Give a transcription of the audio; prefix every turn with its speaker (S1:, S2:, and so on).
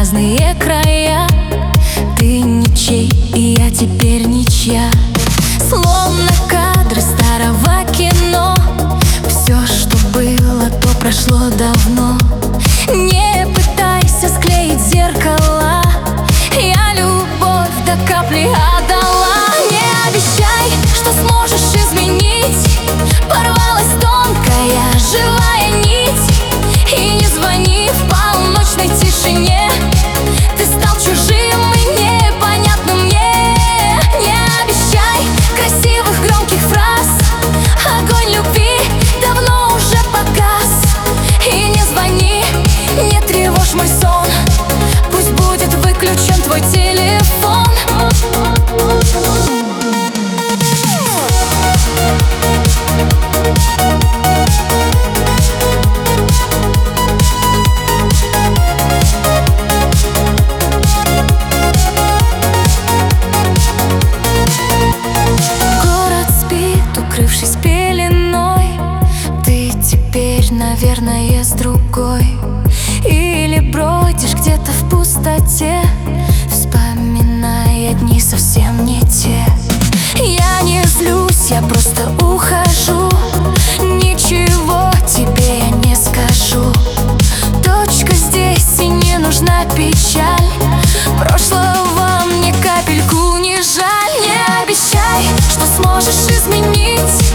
S1: разные края. Ты ничей, и я теперь ничья. Словно кадры старого кино. Все, что было, то прошло давно. Не пытайся склеить зеркала. Я любовь до капли отдала. Не обещай, что сможешь изменить. Порвалась тонкая живая нить. И не звони в полночной тишине. Ты стал чужим и непонятным мне. Не обещай красивых громких фраз. Огонь любви давно уже погас. И не звони, не тревожь мой сон. Пусть будет выключен твой телефон. Укрывшись пеленой, ты теперь, наверное, с другой. Или бродишь где-то в пустоте, вспоминая дни совсем не те. Я не злюсь, я просто ухожу. Ничего тебе я не скажу. Точка здесь, и не нужна печаль. Прошлого мне капельку не жаль. Не обещай, что сможешь изменить.